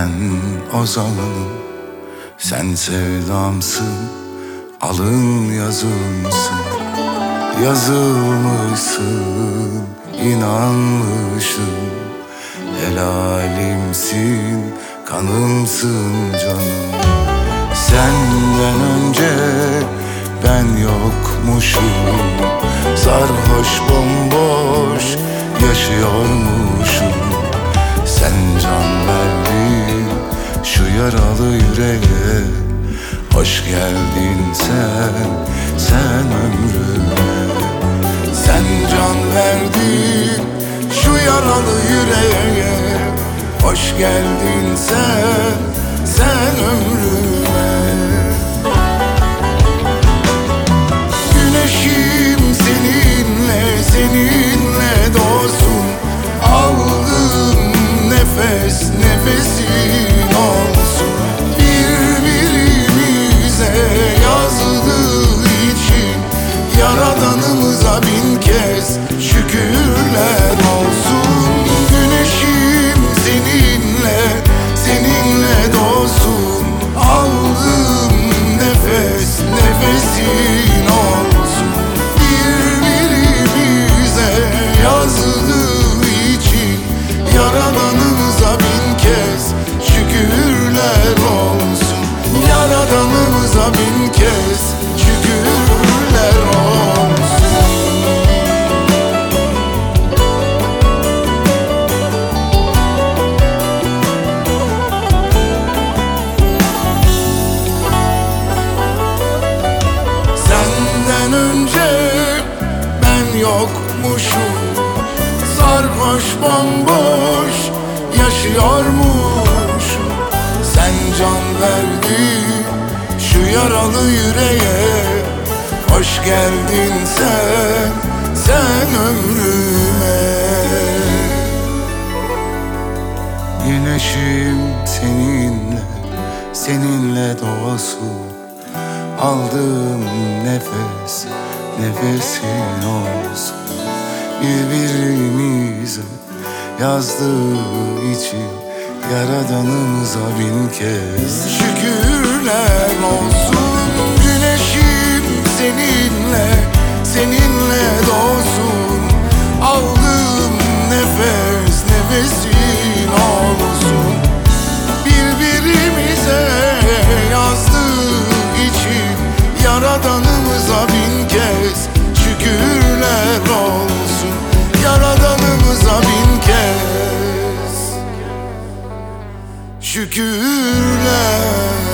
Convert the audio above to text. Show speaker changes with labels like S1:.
S1: Ben ozanım, sen sevdamsın, alın yazımsın. Yazılmışsın, inanmışım. Helalimsin, kanımsın canım. Senden önce ben yokmuşum, sarhoş bomboş yaşıyormuşum. Sen can verdin şu yaralı yüreğe, hoş geldin sen ömrüme. Sen can verdin şu yaralı yüreğe, hoş geldin sen ömrüme. Güneşim seninle doğsun. Aldığım nefes nefesin olsun. Birbirimize yazdığı için Yaradanımıza bin kez şükürler olsun. Güneşim seninle doğsun. Aldığım nefes nefesin olsun. Birbirimize yazdığı için Yaradanımıza bin kez şükürler olsun. Yaradanımıza bin kez şükürler olsun. Senden önce ben yokmuşum, sarhoş bomboş yaşıyormuşum. Sen can verdin şu yaralı yüreğe, hoş geldin sen ömrüme. Güneşim seninle doğsun. Aldığım nefes nefesin olsun. Birbirimize yazdığı için Yaradanımıza bin kez şükürler olsun. Güneşim seninle doğsun. Aldığım nefes nefesin olsun. Birbirimize yazdığı için Yaradanımıza bin kez şükürler olsun. Yaradanımıza bin kez şükürler.